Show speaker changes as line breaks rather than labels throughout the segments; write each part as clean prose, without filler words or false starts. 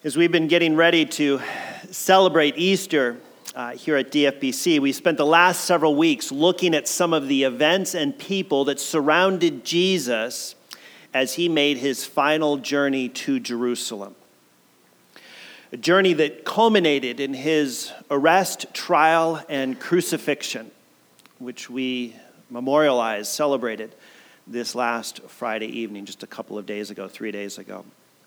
As we've been getting ready to celebrate Easter here at DFBC, we spent the last several weeks looking at some of the events and people that surrounded Jesus as he made his final journey to Jerusalem. A journey that culminated in his arrest, trial, and crucifixion, which we memorialized, celebrated this last Friday evening, just a couple of days ago, 3 days ago.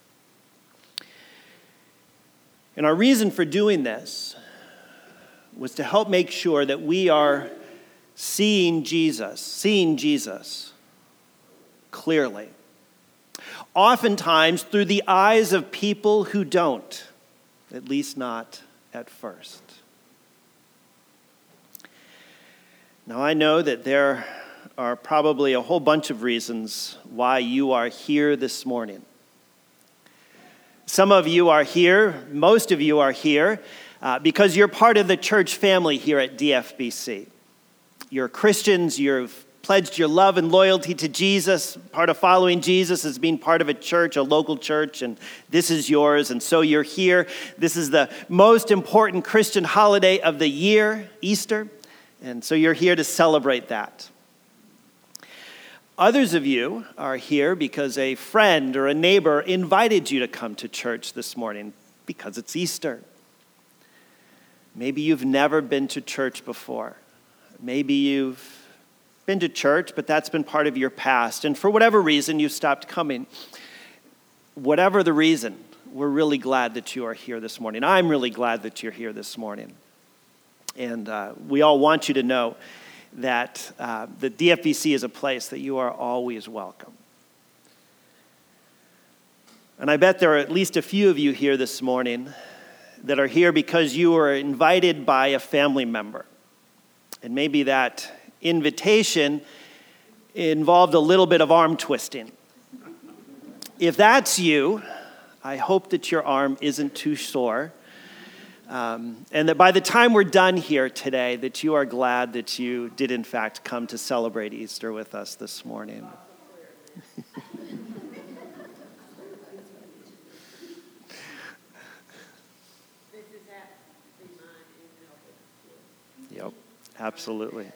And our reason for doing this was to help make sure that we are seeing Jesus clearly. Oftentimes through the eyes of people who don't, at least not at first. Now I know that there are probably a whole bunch of reasons why you are here this morning. Some of you are here, most of you are here, because you're part of the church family here at DFBC. You're Christians, you've pledged your love and loyalty to Jesus. Part of following Jesus is being part of a church, a local church, and this is yours, and so you're here. This is the most important Christian holiday of the year, Easter, and so you're here to celebrate that. Others of you are here because a friend or a neighbor invited you to come to church this morning because it's Easter. Maybe you've never been to church before. Maybe you've been to church, but that's been part of your past. And for whatever reason, you stopped coming. Whatever the reason, we're really glad that you are here this morning. I'm really glad that you're here this morning. And we all want you to know that the DFBC is a place that you are always welcome. And I bet there are at least a few of you here this morning that are here because you were invited by a family member. And maybe that invitation involved a little bit of arm twisting. If that's you, I hope that your arm isn't too sore. And that by the time we're done here today, that you are glad that you did in fact come to celebrate Easter with us this morning. Yep, absolutely.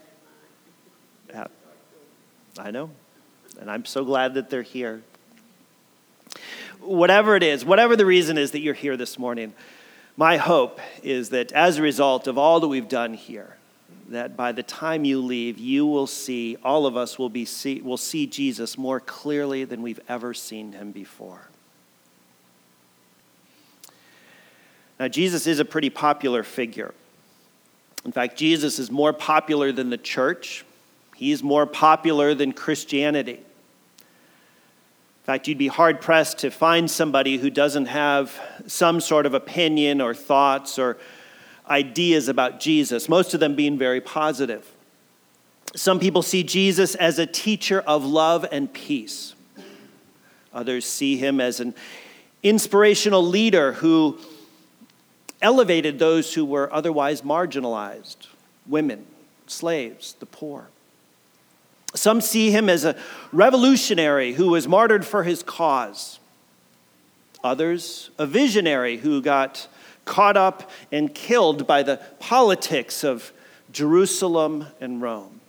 I know, and I'm so glad that they're here. Whatever it is, whatever the reason is that you're here this morning, my hope is that as a result of all that we've done here, that by the time you leave, you will see, all of us will see Jesus more clearly than we've ever seen him before. Now, Jesus is a pretty popular figure. In fact, Jesus is more popular than the church. He's more popular than Christianity. In fact, you'd be hard-pressed to find somebody who doesn't have some sort of opinion or thoughts or ideas about Jesus, most of them being very positive. Some people see Jesus as a teacher of love and peace. Others see him as an inspirational leader who elevated those who were otherwise marginalized, women, slaves, the poor. Some see him as a revolutionary who was martyred for his cause. Others, a visionary who got caught up and killed by the politics of Jerusalem and Rome.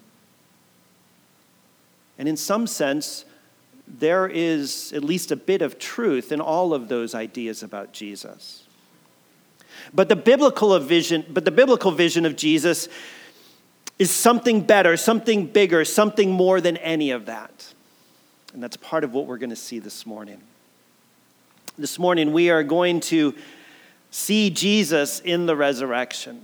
And in some sense, there is at least a bit of truth in all of those ideas about Jesus. But the biblical vision of Jesus is something better, something bigger, something more than any of that. And that's part of what we're going to see this morning. This morning we are going to see Jesus in the resurrection.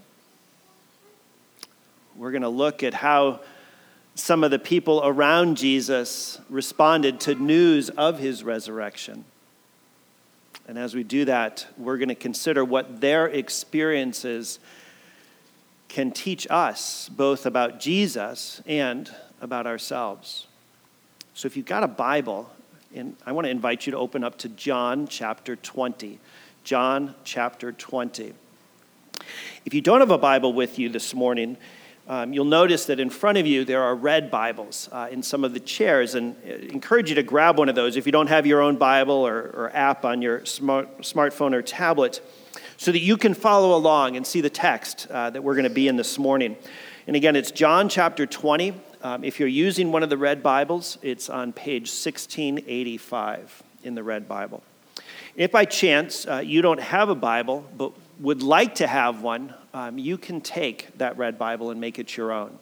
We're going to look at how some of the people around Jesus responded to news of his resurrection. And as we do that, we're going to consider what their experiences can teach us, both about Jesus and about ourselves. So if you've got a Bible, and I want to invite you to open up to John chapter 20. John chapter 20. If you don't have a Bible with you this morning, You'll notice that in front of you there are red Bibles in some of the chairs, and I encourage you to grab one of those if you don't have your own Bible or app on your smartphone or tablet, so that you can follow along and see the text that we're going to be in this morning. And again, it's John chapter 20. If you're using one of the red Bibles, it's on page 1685 in the red Bible. If by chance you don't have a Bible but would like to have one, you can take that red Bible and make it your own.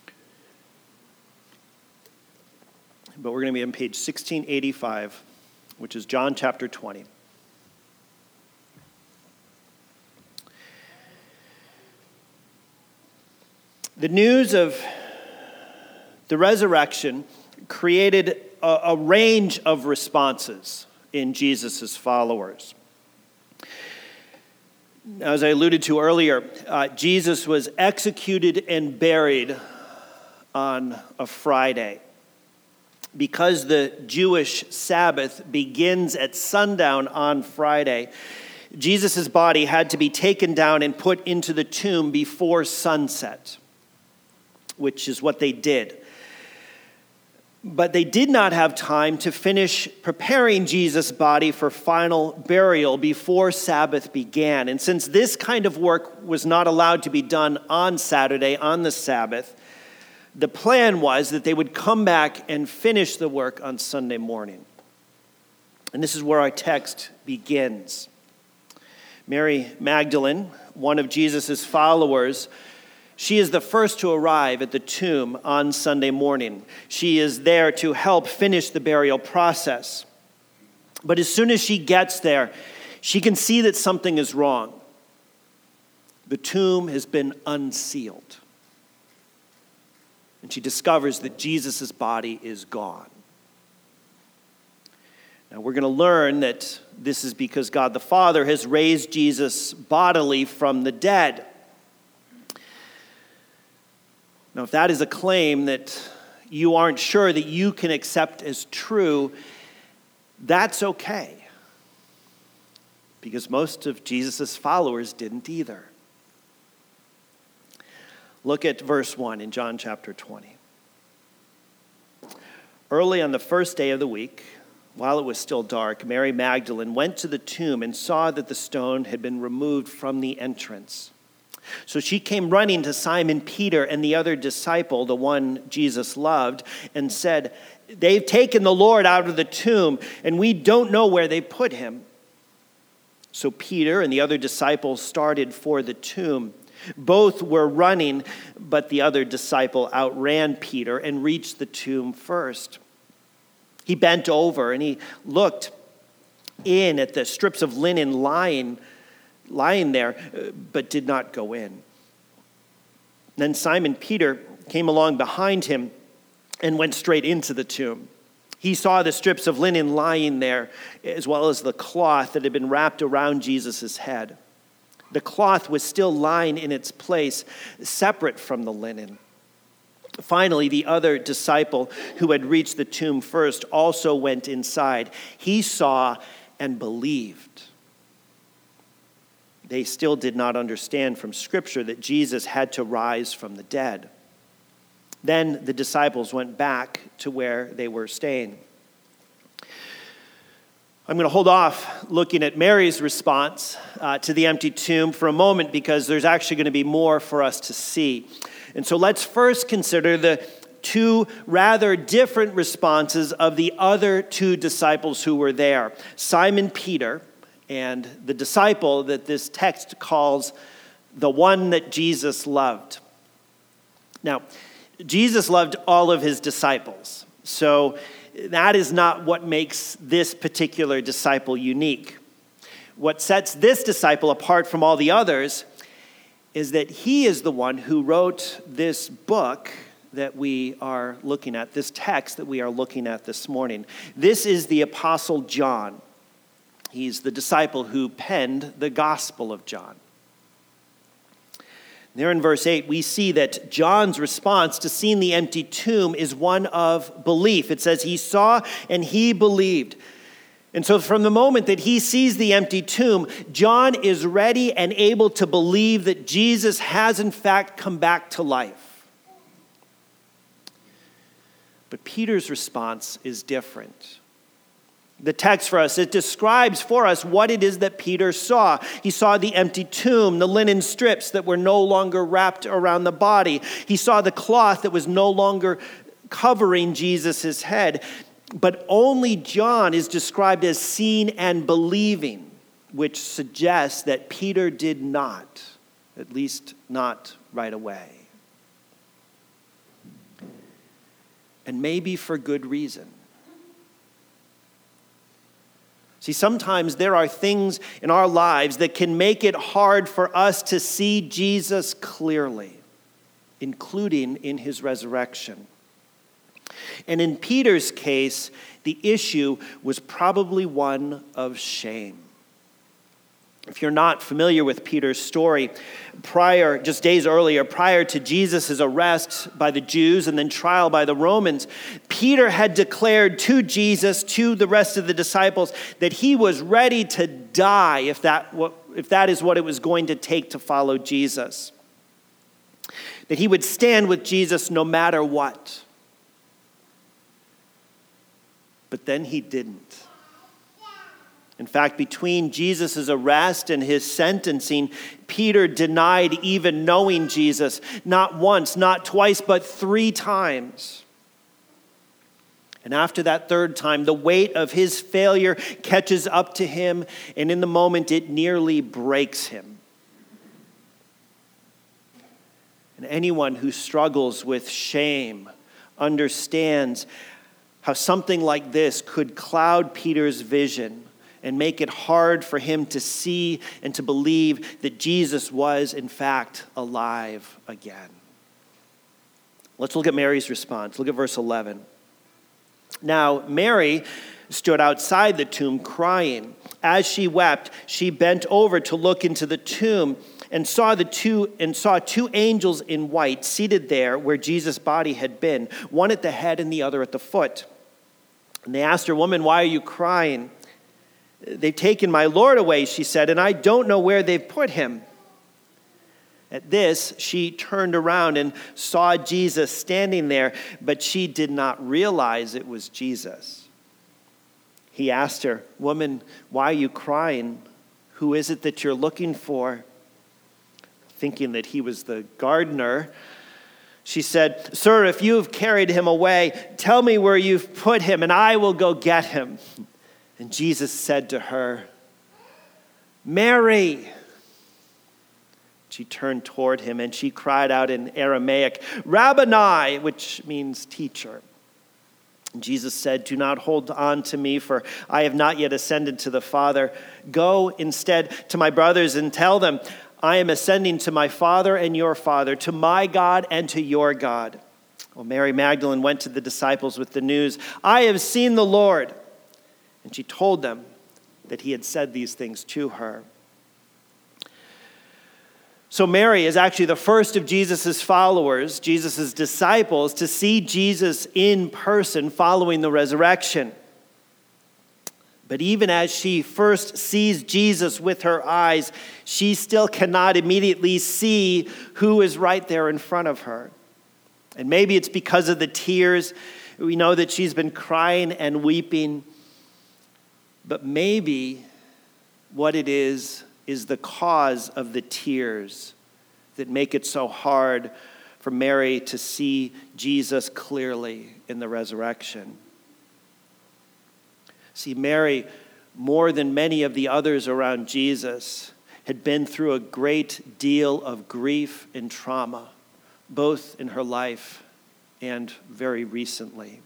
But we're going to be on page 1685, which is John chapter 20. The news of the resurrection created a range of responses in Jesus' followers. As I alluded to earlier, Jesus was executed and buried on a Friday. Because the Jewish Sabbath begins at sundown on Friday, Jesus' body had to be taken down and put into the tomb before sunset, which is what they did. But they did not have time to finish preparing Jesus' body for final burial before Sabbath began. And since this kind of work was not allowed to be done on Saturday, on the Sabbath, the plan was that they would come back and finish the work on Sunday morning. And this is where our text begins. Mary Magdalene, one of Jesus' followers, she is the first to arrive at the tomb on Sunday morning. She is there to help finish the burial process. But as soon as she gets there, she can see that something is wrong. The tomb has been unsealed. And she discovers that Jesus' body is gone. Now we're going to learn that this is because God the Father has raised Jesus bodily from the dead. Now, if that is a claim that you aren't sure that you can accept as true, that's okay. Because most of Jesus' followers didn't either. Look at verse 1 in John chapter 20. Early on the first day of the week, while it was still dark, Mary Magdalene went to the tomb and saw that the stone had been removed from the entrance. So she came running to Simon Peter and the other disciple, the one Jesus loved, and said, "They've taken the Lord out of the tomb, and we don't know where they put him." So Peter and the other disciple started for the tomb. Both were running, but the other disciple outran Peter and reached the tomb first. He bent over and he looked in at the strips of linen lying there, but did not go in. Then Simon Peter came along behind him and went straight into the tomb. He saw the strips of linen lying there, as well as the cloth that had been wrapped around Jesus' head. The cloth was still lying in its place, separate from the linen. Finally, the other disciple who had reached the tomb first also went inside. He saw and believed. They still did not understand from Scripture that Jesus had to rise from the dead. Then the disciples went back to where they were staying. I'm going to hold off looking at Mary's response to the empty tomb for a moment, because there's actually going to be more for us to see. And so let's first consider the two rather different responses of the other two disciples who were there. Simon Peter and the disciple that this text calls the one that Jesus loved. Now, Jesus loved all of his disciples, so that is not what makes this particular disciple unique. What sets this disciple apart from all the others is that he is the one who wrote this book that we are looking at, this text that we are looking at this morning. This is the Apostle John. He's the disciple who penned the Gospel of John. There in verse 8, we see that John's response to seeing the empty tomb is one of belief. It says he saw and he believed. And so from the moment that he sees the empty tomb, John is ready and able to believe that Jesus has in fact come back to life. But Peter's response is different. The text for us, it describes for us what it is that Peter saw. He saw the empty tomb, the linen strips that were no longer wrapped around the body. He saw the cloth that was no longer covering Jesus' head. But only John is described as seeing and believing, which suggests that Peter did not, at least not right away. And maybe for good reason. See, sometimes there are things in our lives that can make it hard for us to see Jesus clearly, including in his resurrection. And in Peter's case, the issue was probably one of shame. If you're not familiar with Peter's story, just days earlier, prior to Jesus' arrest by the Jews and then trial by the Romans, Peter had declared to Jesus, to the rest of the disciples, that he was ready to die if that is what it was going to take to follow Jesus. That he would stand with Jesus no matter what. But then he didn't. In fact, between Jesus' arrest and his sentencing, Peter denied even knowing Jesus, not once, not twice, but 3 times. And after that 3rd time, the weight of his failure catches up to him, and in the moment it nearly breaks him. And anyone who struggles with shame understands how something like this could cloud Peter's vision and make it hard for him to see and to believe that Jesus was, in fact, alive again. Let's look at Mary's response. Look at verse 11. Now, Mary stood outside the tomb crying. As she wept, she bent over to look into the tomb and saw two angels in white seated there where Jesus' body had been, one at the head and the other at the foot. And they asked her, "Woman, why are you crying?" "They've taken my Lord away," she said, "and I don't know where they've put him." At this, she turned around and saw Jesus standing there, but she did not realize it was Jesus. He asked her, "Woman, why are you crying? Who is it that you're looking for?" Thinking that he was the gardener, she said, "Sir, if you have carried him away, tell me where you've put him, and I will go get him." And Jesus said to her, "Mary." She turned toward him and she cried out in Aramaic, "Rabboni," which means teacher. And Jesus said, "Do not hold on to me, for I have not yet ascended to the Father. Go instead to my brothers and tell them, I am ascending to my Father and your Father, to my God and to your God." Well, Mary Magdalene went to the disciples with the news, "I have seen the Lord." And she told them that he had said these things to her. So Mary is actually the first of Jesus' followers, Jesus' disciples, to see Jesus in person following the resurrection. But even as she first sees Jesus with her eyes, she still cannot immediately see who is right there in front of her. And maybe it's because of the tears. We know that she's been crying and weeping. But maybe what it is the cause of the tears that make it so hard for Mary to see Jesus clearly in the resurrection. See, Mary, more than many of the others around Jesus, had been through a great deal of grief and trauma, both in her life and very recently.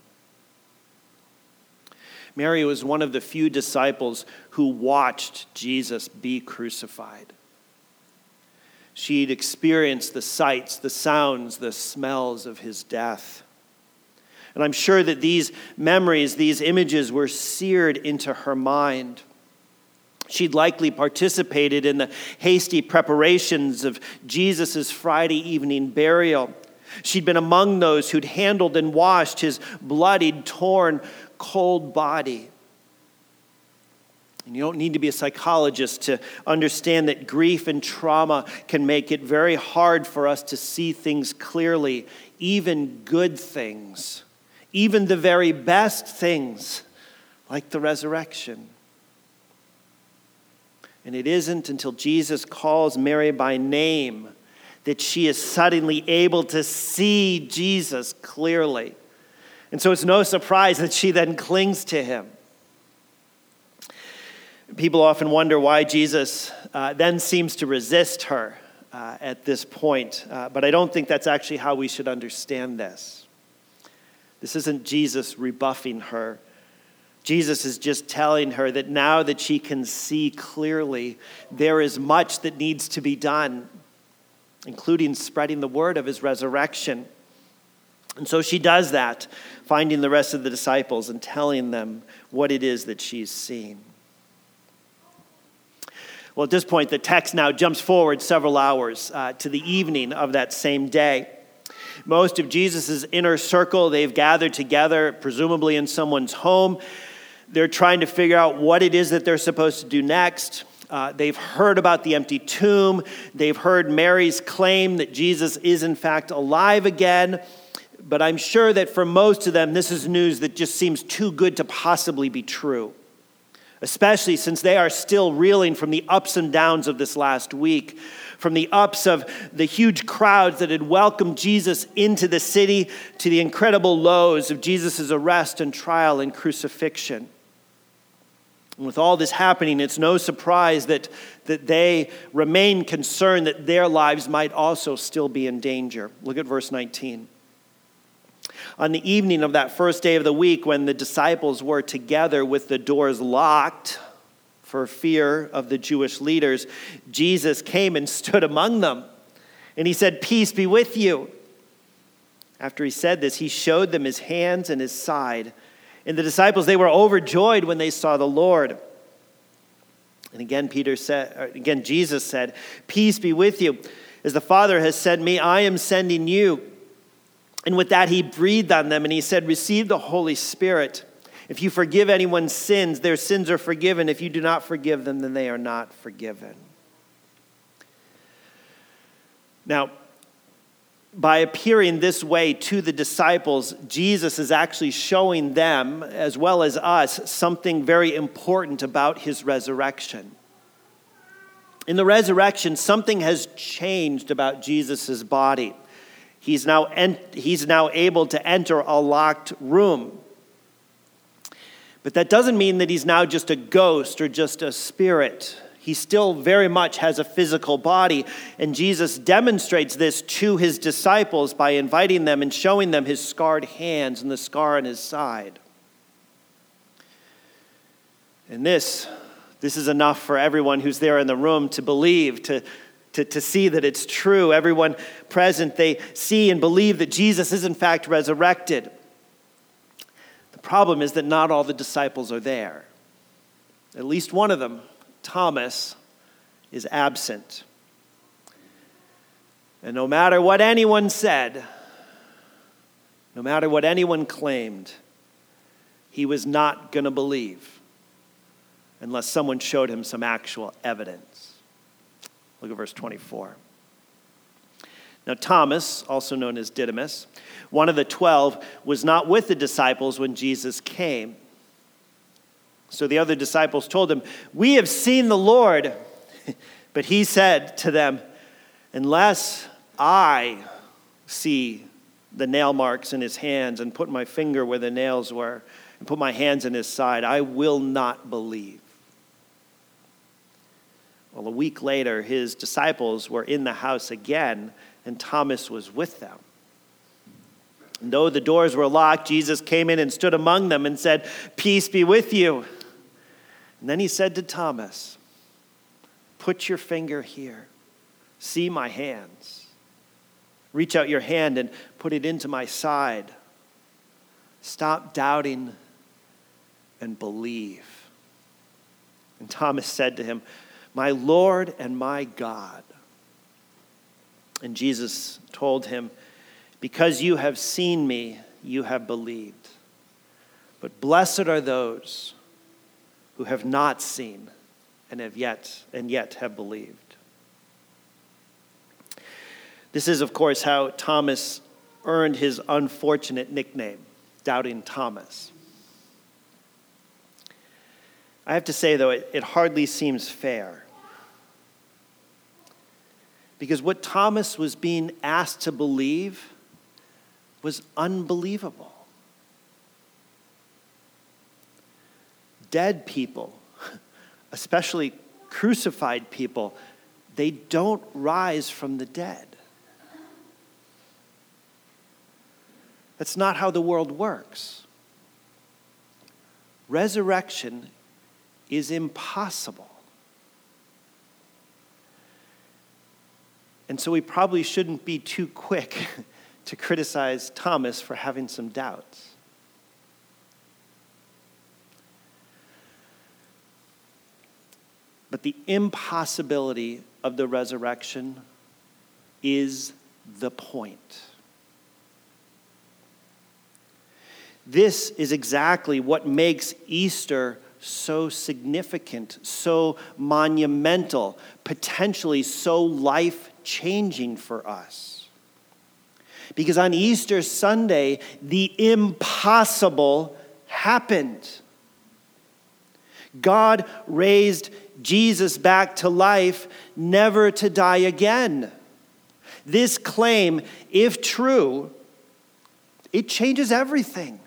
Mary was one of the few disciples who watched Jesus be crucified. She'd experienced the sights, the sounds, the smells of his death. And I'm sure that these memories, these images were seared into her mind. She'd likely participated in the hasty preparations of Jesus' Friday evening burial. She'd been among those who'd handled and washed his bloodied, torn, cold body. And you don't need to be a psychologist to understand that grief and trauma can make it very hard for us to see things clearly, even good things, even the very best things, like the resurrection. And it isn't until Jesus calls Mary by name that she is suddenly able to see Jesus clearly. And so it's no surprise that she then clings to him. People often wonder why Jesus then seems to resist her at this point. But I don't think that's actually how we should understand this. This isn't Jesus rebuffing her. Jesus is just telling her that now that she can see clearly, there is much that needs to be done, including spreading the word of his resurrection. And so she does that, finding the rest of the disciples and telling them what it is that she's seen. Well, at this point, the text now jumps forward several hours to the evening of that same day. Most of Jesus' inner circle, they've gathered together, presumably in someone's home. They're trying to figure out what it is that they're supposed to do next. They've heard about the empty tomb. They've heard Mary's claim that Jesus is in fact alive again. But I'm sure that for most of them, this is news that just seems too good to possibly be true, especially since they are still reeling from the ups and downs of this last week, from the ups of the huge crowds that had welcomed Jesus into the city to the incredible lows of Jesus' arrest and trial and crucifixion. And with all this happening, it's no surprise that they remain concerned that their lives might also still be in danger. Look at verse 19. On the evening of that first day of the week, when the disciples were together with the doors locked for fear of the Jewish leaders, Jesus came and stood among them. And he said, "Peace be with you." After he said this, he showed them his hands and his side. And the disciples, they were overjoyed when they saw the Lord. And again, Jesus said, "Peace be with you. As the Father has sent me, I am sending you." And with that, he breathed on them and he said, "Receive the Holy Spirit. If you forgive anyone's sins, their sins are forgiven. If you do not forgive them, then they are not forgiven." Now, by appearing this way to the disciples, Jesus is actually showing them, as well as us, something very important about his resurrection. In the resurrection, something has changed about Jesus' body. He's now able to enter a locked room. But that doesn't mean that he's now just a ghost or just a spirit. He still very much has a physical body. And Jesus demonstrates this to his disciples by inviting them and showing them his scarred hands and the scar on his side. And this is enough for everyone who's there in the room to believe, to see that it's true. Everyone present, they see and believe that Jesus is in fact resurrected. The problem is that not all the disciples are there. At least one of them, Thomas, is absent. And no matter what anyone said, no matter what anyone claimed, he was not going to believe unless someone showed him some actual evidence. Look at verse 24. Now Thomas, also known as Didymus, one of the 12, was not with the disciples when Jesus came. So the other disciples told him, "We have seen the Lord." But he said to them, "Unless I see the nail marks in his hands and put my finger where the nails were and put my hands in his side, I will not believe." Well, a week later, his disciples were in the house again, and Thomas was with them. And though the doors were locked, Jesus came in and stood among them and said, "Peace be with you." And then he said to Thomas, "Put your finger here. See my hands. Reach out your hand and put it into my side. Stop doubting and believe." And Thomas said to him, "My Lord and my God." And Jesus told him, "Because you have seen me, you have believed. But blessed are those who have not seen and yet have believed." This is, of course, how Thomas earned his unfortunate nickname, doubting Thomas. I have to say, though, it hardly seems fair. Because what Thomas was being asked to believe was unbelievable. Dead people, especially crucified people, they don't rise from the dead. That's not how the world works. Resurrection is impossible. And so we probably shouldn't be too quick to criticize Thomas for having some doubts. But the impossibility of the resurrection is the point. This is exactly what makes Easter so significant, so monumental, potentially so life-changing for us. Because on Easter Sunday, the impossible happened. God raised Jesus back to life, never to die again. This claim, if true, it changes everything.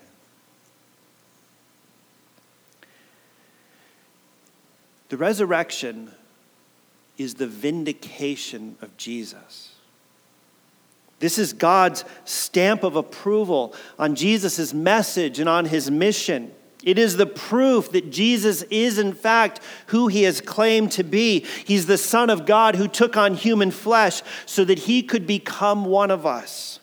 The resurrection is the vindication of Jesus. This is God's stamp of approval on Jesus' message and on his mission. It is the proof that Jesus is, in fact, who he has claimed to be. He's the Son of God who took on human flesh so that he could become one of us.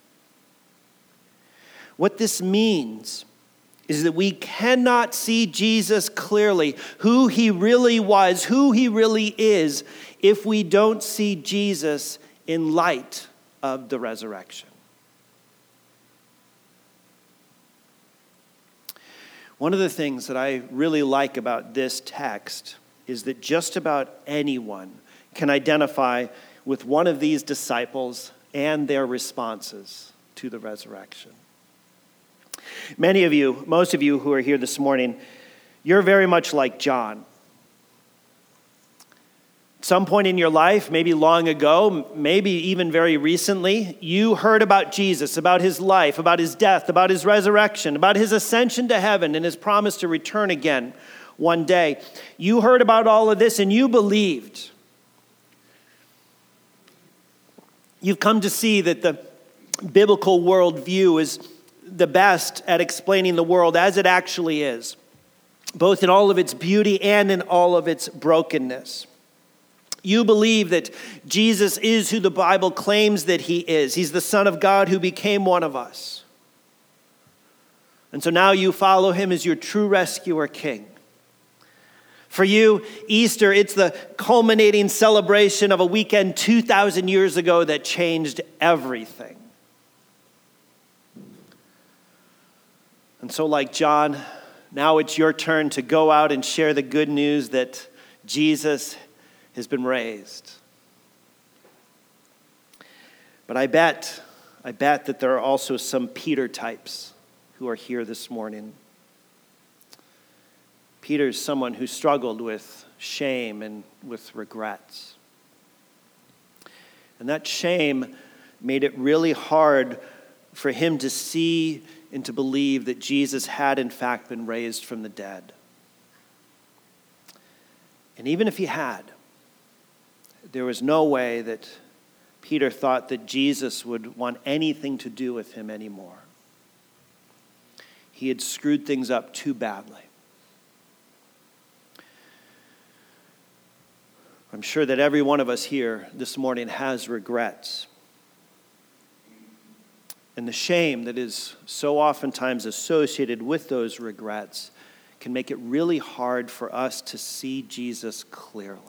What this means is that we cannot see Jesus clearly, who he really was, who he really is, if we don't see Jesus in light of the resurrection. One of the things that I really like about this text is that just about anyone can identify with one of these disciples and their responses to the resurrection. Many of you, most of you who are here this morning, you're very much like John. At some point in your life, maybe long ago, maybe even very recently, you heard about Jesus, about his life, about his death, about his resurrection, about his ascension to heaven and his promise to return again one day. You heard about all of this and you believed. You've come to see that the biblical worldview is the best at explaining the world as it actually is, both in all of its beauty and in all of its brokenness. You believe that Jesus is who the Bible claims that he is. He's the Son of God who became one of us. And so now you follow him as your true rescuer king. For you, Easter, it's the culminating celebration of a weekend 2,000 years ago that changed everything. And so like John, now it's your turn to go out and share the good news that Jesus has been raised. But I bet that there are also some Peter types who are here this morning. Peter's someone who struggled with shame and with regrets. And that shame made it really hard for him to see and to believe that Jesus had in fact been raised from the dead. And even if he had, there was no way that Peter thought that Jesus would want anything to do with him anymore. He had screwed things up too badly. I'm sure that every one of us here this morning has regrets. And the shame that is so oftentimes associated with those regrets can make it really hard for us to see Jesus clearly.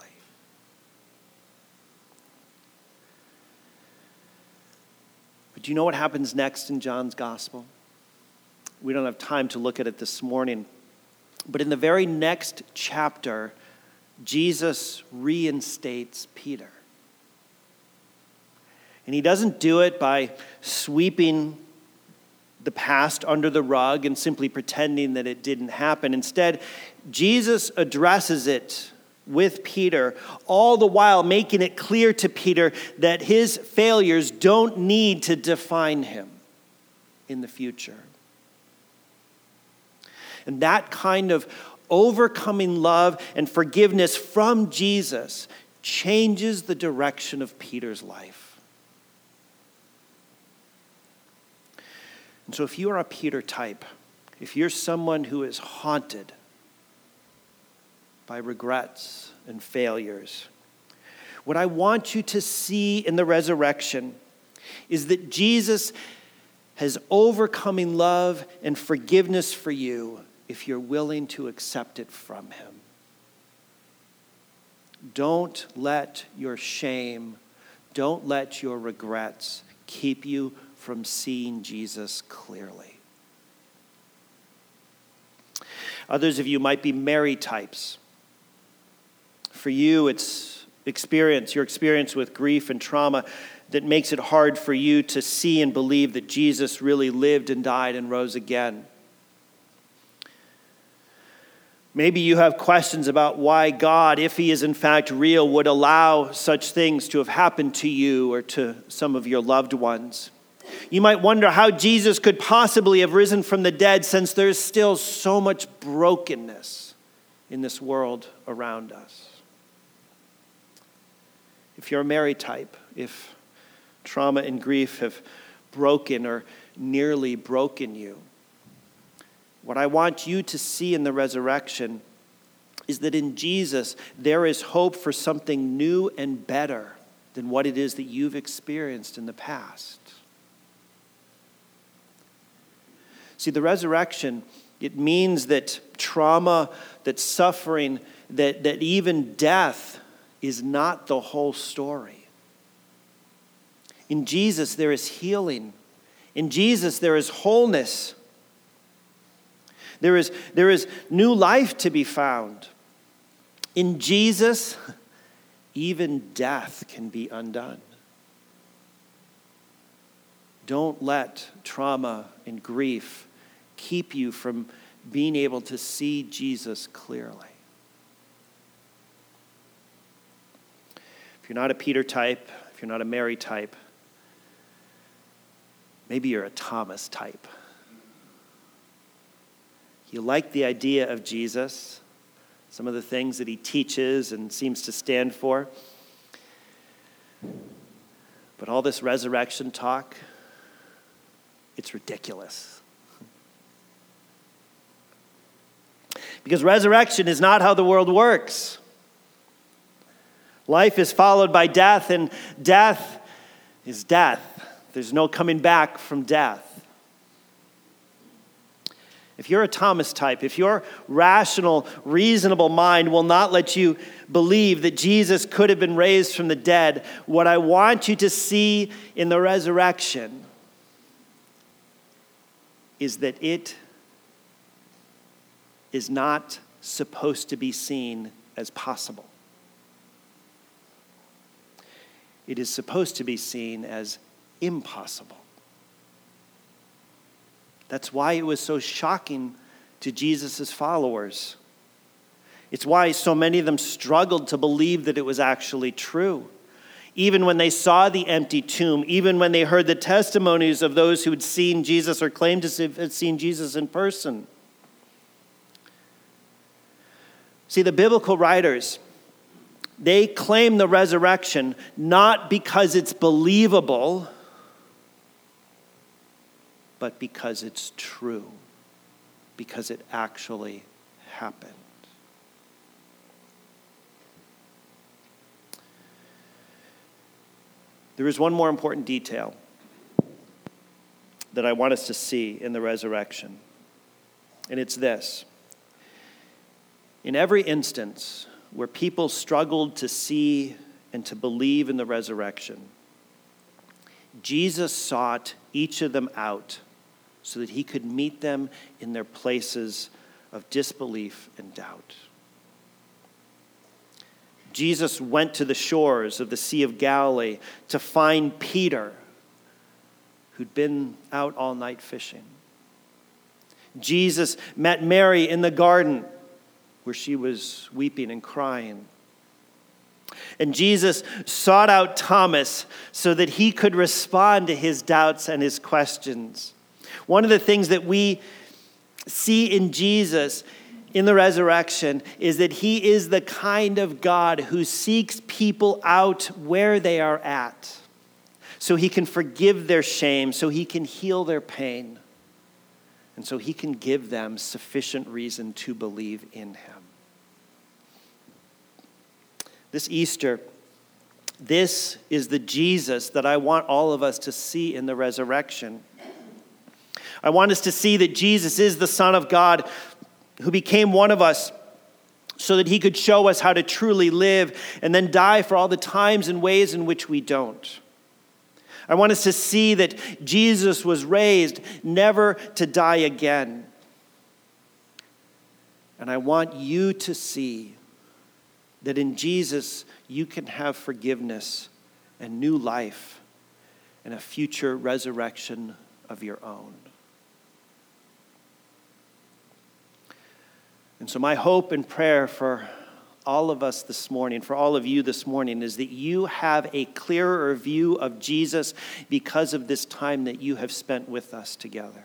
But do you know what happens next in John's gospel? We don't have time to look at it this morning. But in the very next chapter, Jesus reinstates Peter. And he doesn't do it by sweeping the past under the rug and simply pretending that it didn't happen. Instead, Jesus addresses it with Peter, all the while making it clear to Peter that his failures don't need to define him in the future. And that kind of overcoming love and forgiveness from Jesus changes the direction of Peter's life. And so if you are a Peter type, if you're someone who is haunted by regrets and failures, what I want you to see in the resurrection is that Jesus has overcoming love and forgiveness for you if you're willing to accept it from him. Don't let your shame, don't let your regrets keep you from seeing Jesus clearly. Others of you might be Mary types. For you, it's your experience with grief and trauma that makes it hard for you to see and believe that Jesus really lived and died and rose again. Maybe you have questions about why God, if he is in fact real, would allow such things to have happened to you or to some of your loved ones. You might wonder how Jesus could possibly have risen from the dead, since there's still so much brokenness in this world around us. If you're a Mary type, if trauma and grief have broken or nearly broken you, what I want you to see in the resurrection is that in Jesus there is hope for something new and better than what it is that you've experienced in the past. See, the resurrection, it means that trauma, that suffering, that even death is not the whole story. In Jesus, there is healing. In Jesus, there is wholeness. There is new life to be found. In Jesus, even death can be undone. Don't let trauma and grief keep you from being able to see Jesus clearly. If you're not a Peter type, if you're not a Mary type, maybe you're a Thomas type. You like the idea of Jesus, some of the things that he teaches and seems to stand for. But all this resurrection talk, it's ridiculous. Because resurrection is not how the world works. Life is followed by death, and death is death. There's no coming back from death. If you're a Thomas type, if your rational, reasonable mind will not let you believe that Jesus could have been raised from the dead, what I want you to see in the resurrection is that it is not supposed to be seen as possible. It is supposed to be seen as impossible. That's why it was so shocking to Jesus' followers. It's why so many of them struggled to believe that it was actually true. Even when they saw the empty tomb, even when they heard the testimonies of those who had seen Jesus or claimed to have seen Jesus in person. See, the biblical writers, they claim the resurrection not because it's believable, but because it's true, because it actually happened. There is one more important detail that I want us to see in the resurrection, and it's this. In every instance where people struggled to see and to believe in the resurrection, Jesus sought each of them out so that he could meet them in their places of disbelief and doubt. Jesus went to the shores of the Sea of Galilee to find Peter, who'd been out all night fishing. Jesus met Mary in the garden where she was weeping and crying. And Jesus sought out Thomas so that he could respond to his doubts and his questions. One of the things that we see in Jesus in the resurrection is that he is the kind of God who seeks people out where they are at, so he can forgive their shame, so he can heal their pain, and so he can give them sufficient reason to believe in him. This Easter, this is the Jesus that I want all of us to see in the resurrection. I want us to see that Jesus is the Son of God who became one of us so that he could show us how to truly live and then die for all the times and ways in which we don't. I want us to see that Jesus was raised never to die again. And I want you to see that in Jesus you can have forgiveness and new life and a future resurrection of your own. And so my hope and prayer for all of us this morning, for all of you this morning, is that you have a clearer view of Jesus because of this time that you have spent with us together.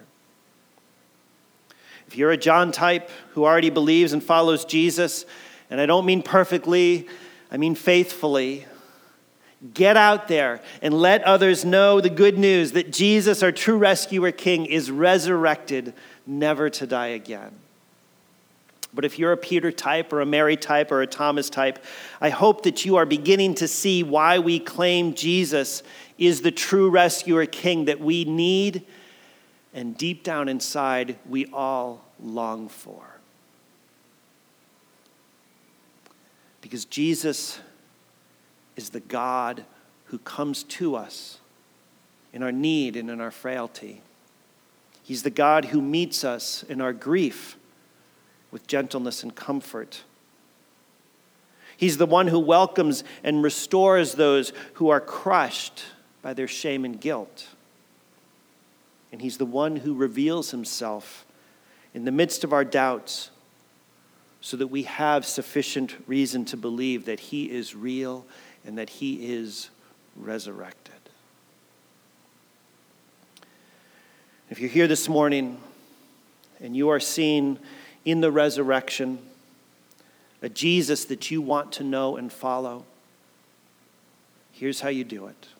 If you're a John type who already believes and follows Jesus, and I don't mean perfectly, I mean faithfully, get out there and let others know the good news that Jesus, our true rescuer King, is resurrected, never to die again. But if you're a Peter type or a Mary type or a Thomas type, I hope that you are beginning to see why we claim Jesus is the true rescuer King that we need and deep down inside we all long for. Because Jesus is the God who comes to us in our need and in our frailty. He's the God who meets us in our grief with gentleness and comfort. He's the one who welcomes and restores those who are crushed by their shame and guilt. And he's the one who reveals himself in the midst of our doubts so that we have sufficient reason to believe that he is real and that he is resurrected. If you're here this morning and you are seeing in the resurrection a Jesus that you want to know and follow, here's how you do it.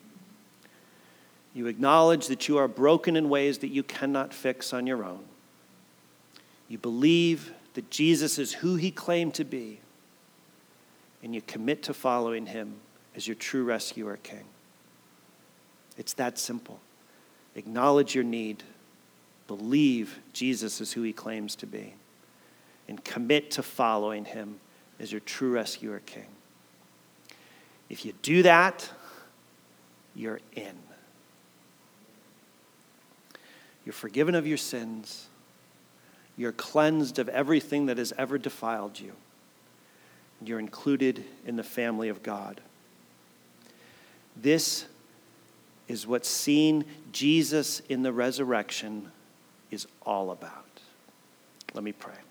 You acknowledge that you are broken in ways that you cannot fix on your own. You believe that Jesus is who he claimed to be, and you commit to following him as your true rescuer King. It's that simple. Acknowledge your need. Believe Jesus is who he claims to be, and commit to following him as your true rescuer King. If you do that, you're in. You're forgiven of your sins. You're cleansed of everything that has ever defiled you. You're included in the family of God. This is what seeing Jesus in the resurrection is all about. Let me pray.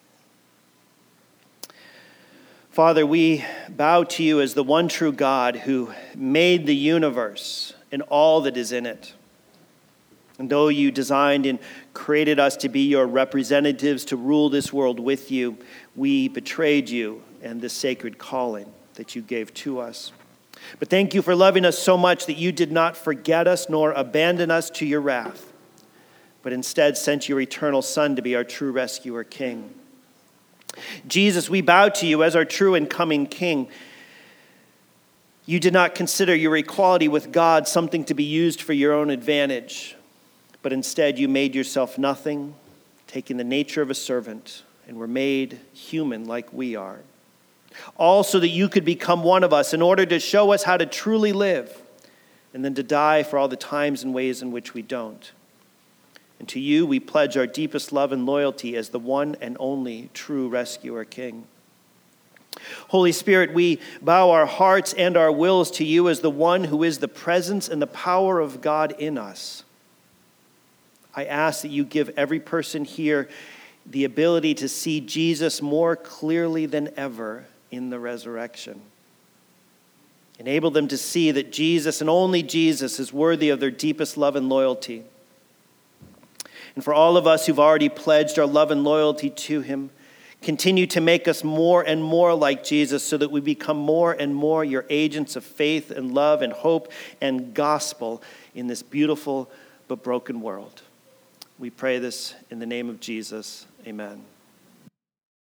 Father, we bow to you as the one true God who made the universe and all that is in it. And though you designed and created us to be your representatives to rule this world with you, we betrayed you and this sacred calling that you gave to us. But thank you for loving us so much that you did not forget us nor abandon us to your wrath, but instead sent your eternal Son to be our true rescuer King. Jesus, we bow to you as our true and coming King. You did not consider your equality with God something to be used for your own advantage, but instead you made yourself nothing, taking the nature of a servant, and were made human like we are. All so that you could become one of us in order to show us how to truly live, and then to die for all the times and ways in which we don't. And to you we pledge our deepest love and loyalty as the one and only true rescuer King. Holy Spirit, we bow our hearts and our wills to you as the one who is the presence and the power of God in us. I ask that you give every person here the ability to see Jesus more clearly than ever in the resurrection. Enable them to see that Jesus and only Jesus is worthy of their deepest love and loyalty. And for all of us who've already pledged our love and loyalty to him, continue to make us more and more like Jesus so that we become more and more your agents of faith and love and hope and gospel in this beautiful but broken world. We pray this in the name of Jesus. Amen.